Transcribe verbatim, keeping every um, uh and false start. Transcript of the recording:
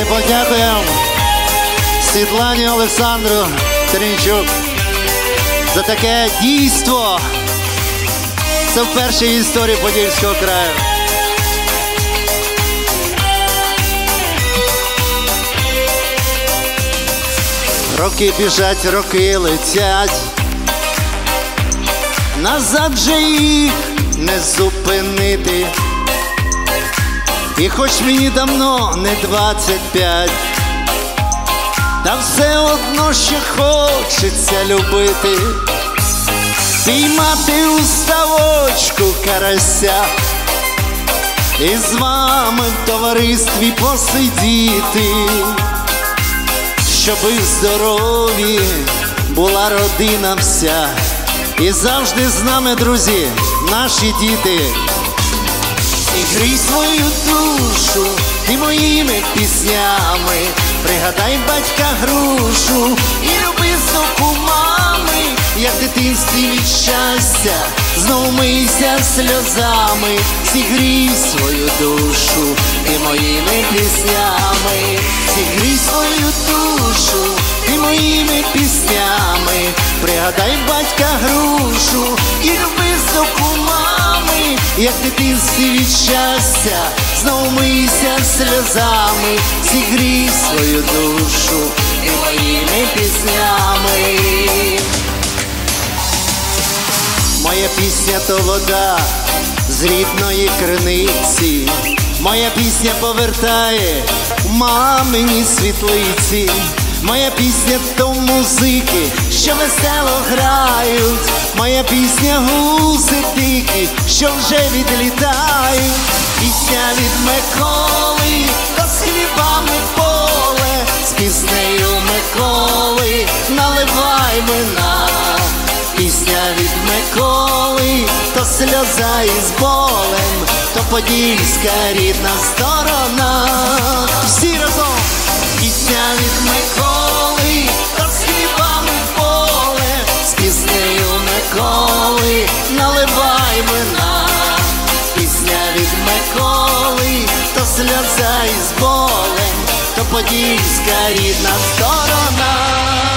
Давайте подякуємо Світлані Олександру Тернійчук за таке дійство. Це вперше в історії Подільського краю. Роки біжать, роки летять, назад же їх не зупинити. І хоч мені давно не двадцять п'ять, та все одно ще хочеться любити, піймати у ставочку карася і з вами в товаристві посидіти, щоби здорові була родина вся, і завжди з нами, друзі, наші діти. І грій свою душу ти моїми піснями, пригадай батька грушу і люби соку мами, як в дитинстві від щастя знов мийся сльозами. Зігрій свою душу ти моїми піснями, зігрій свою душу ти моїми піснями, пригадай батька грушу і люби соку мами, як в дитинстві від щастя знов мийся сльозами. Зігрій свою душу ти моїми піснями. Моя пісня то вода з рідної криниці, моя пісня повертає мамині світлиці, моя пісня то музики, що весело грають, моя пісня гуси дикі, що вже відлітають, пісня від Миколи, то з хлібами поле, з піснею Миколи наливай вина. Пісня від Миколи, то сльоза із болем, то подільська рідна сторона. Всі разом! Пісня від Миколи, то з хлібами поле, з піснею Миколи наливай вина. Пісня від Миколи, то сльоза із болем, то подільська рідна сторона.